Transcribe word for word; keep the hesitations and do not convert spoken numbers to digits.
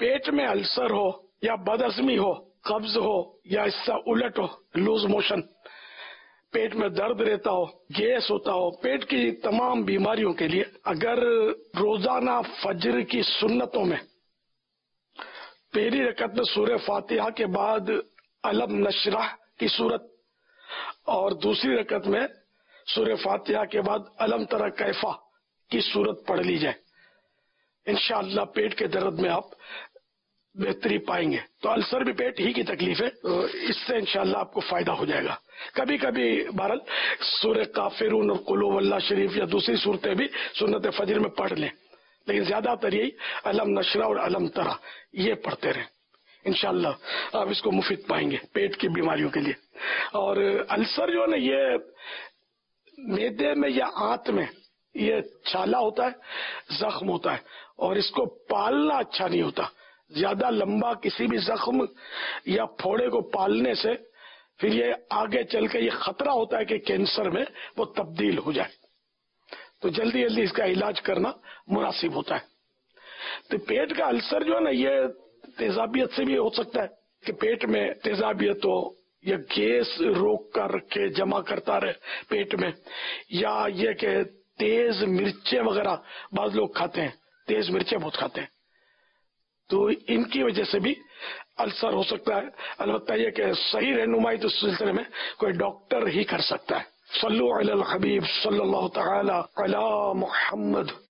پیٹ میں السر ہو یا بدہضمی ہو، قبض ہو یا اس سے الٹ ہو، لوز موشن، پیٹ میں درد رہتا ہو، گیس ہوتا ہو، پیٹ کی تمام بیماریوں کے لیے اگر روزانہ فجر کی سنتوں میں پہلی رکعت میں سورہ فاتحہ کے بعد الم نشرح کی صورت اور دوسری رکعت میں سورہ فاتحہ کے بعد الم تری کیف کی صورت پڑھ لی جائے، انشاءاللہ پیٹ کے درد میں آپ بہتری پائیں گے۔ تو السر بھی پیٹ ہی کی تکلیف ہے، اس سے انشاءاللہ آپ کو فائدہ ہو جائے گا۔ کبھی کبھی بہرحال سورہ کافرون اور قل هو اللہ شریف یا دوسری صورتیں بھی سنت فجر میں پڑھ لیں، لیکن زیادہ تر یہی الم نشرح اور الم تری یہ پڑھتے رہیں، انشاءاللہ آپ اس کو مفید پائیں گے پیٹ کی بیماریوں کے لیے۔ اور السر جو ہے نا یہ معدے میں یا آنت میں یہ چھالا ہوتا ہے، زخم ہوتا ہے، اور اس کو پالنا اچھا نہیں ہوتا۔ زیادہ لمبا کسی بھی زخم یا پھوڑے کو پالنے سے پھر یہ آگے چل کے یہ خطرہ ہوتا ہے کہ کینسر میں وہ تبدیل ہو جائے، تو جلدی جلدی اس کا علاج کرنا مناسب ہوتا ہے۔ تو پیٹ کا السر جو ہے نا یہ تیزابیت سے بھی ہو سکتا ہے کہ پیٹ میں تیزابیت ہو یا گیس روک کر رکھے جمع کرتا رہے پیٹ میں، یا یہ کہ تیز مرچیں وغیرہ بعض لوگ کھاتے ہیں، تیز مرچیں بہت کھاتے ہیں، تو ان کی وجہ سے بھی السر ہو سکتا ہے۔ البتہ یہ کہ صحیح رہنمائی تو اس سلسلے میں کوئی ڈاکٹر ہی کر سکتا ہے۔ صلو علی الحبیب صلی اللہ تعالی علی محمد۔